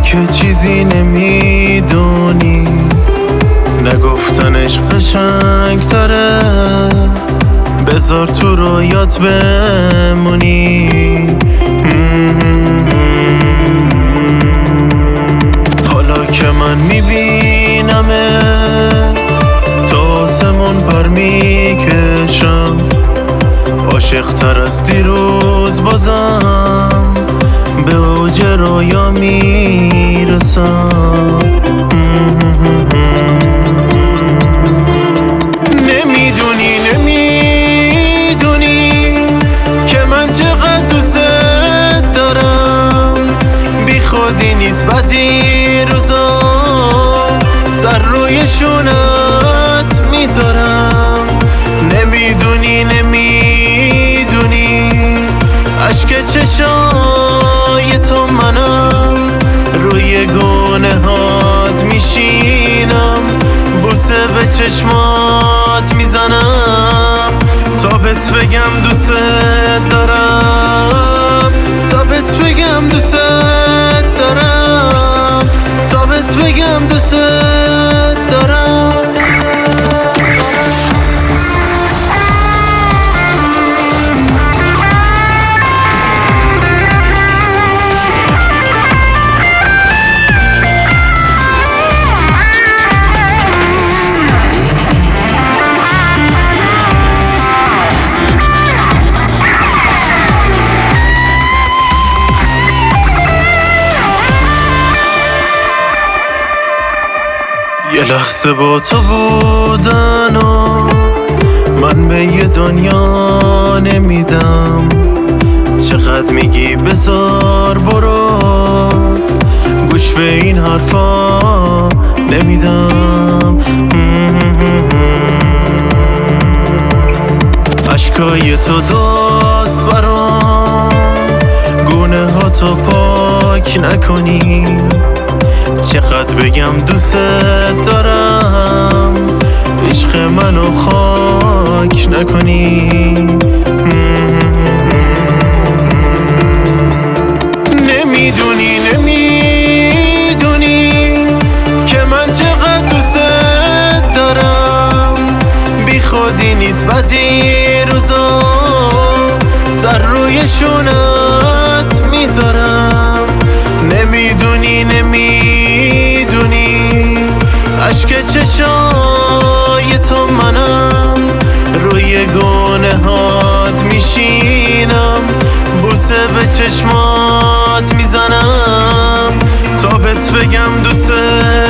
که چیزی نمیدونی، نگفتنش قشنگ تره، بذار تو رویات بمونی. حالا که من میبینمت تا آسمون پر میکشم، عاشق تر از دیروز بازم به اوج رویا میرسم. نمیدونی که من چقدر دوست دارم، بی خودی نیست بعضی روزا سر روی شونت میذارم. نمیدونی عشق چشای تو منم، روی گونه‌هات میشینم، بوسه به چشمات میزنم، تا بهت بگم دوست دارم، تا بهت بگم دوست دارم، تا بهت بگم دوست دارم. یه لحظه با تو بودن و من به یه دنیا نمیدم، چقدر میگی بذار برو، گوش به این حرفا نمیدم. عشقای تو دست برام، گونه ها تو پاک نکنی، چقدر بگم دوست دارم، عشق منو خاک نکنی. نمیدونی که من چقدر دوست دارم، بی خودی نیست بعضی روزا سر روی شونت میذارم. نمیدونی عشق چشای تو منم، روی گونه‌هات میشینم، بوسه به چشمات میزنم، تا بهت بگم دوست